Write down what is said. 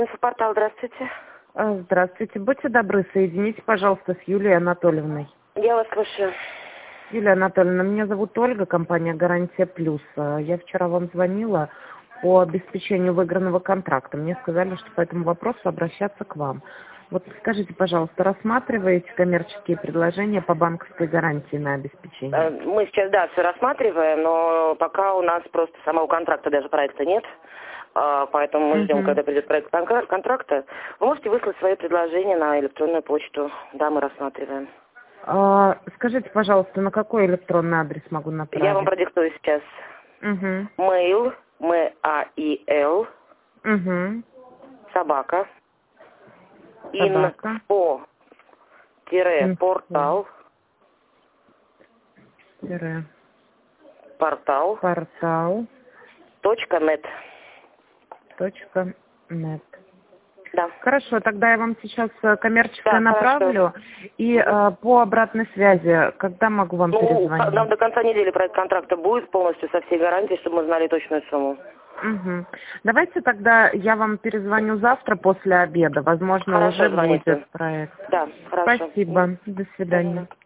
Инфопортал, здравствуйте. Здравствуйте. Будьте добры, соедините, пожалуйста, с Юлией Анатольевной. Я вас слушаю. Юлия Анатольевна, меня зовут Ольга, компания «Гарантия Плюс». Я вчера вам звонила по обеспечению выигранного контракта. Мне сказали, что по этому вопросу обращаться к вам. Вот скажите, пожалуйста, рассматриваете коммерческие предложения по банковской гарантии на обеспечение? Мы сейчас, да, все рассматриваем, но пока у нас просто самого контракта, даже проекта нет. Поэтому мы ждем, когда придет проект контракта. Вы можете выслать свои предложения на электронную почту. Да, мы рассматриваем. Скажите, пожалуйста, на какой электронный адрес могу направить? Я вам продиктую сейчас. Mail, M-A-I-L, Собака. info-портал, Портал. .net. .net. Да. Хорошо, тогда я вам сейчас коммерческое направлю. Хорошо. И по обратной связи, когда могу вам перезвонить? Нам до конца недели проект контракта будет полностью со всей гарантией, чтобы мы знали точную сумму. Давайте тогда я вам перезвоню завтра после обеда. Возможно, Хорошо, уже звоните. будет проект. Да, хорошо. Спасибо. До свидания.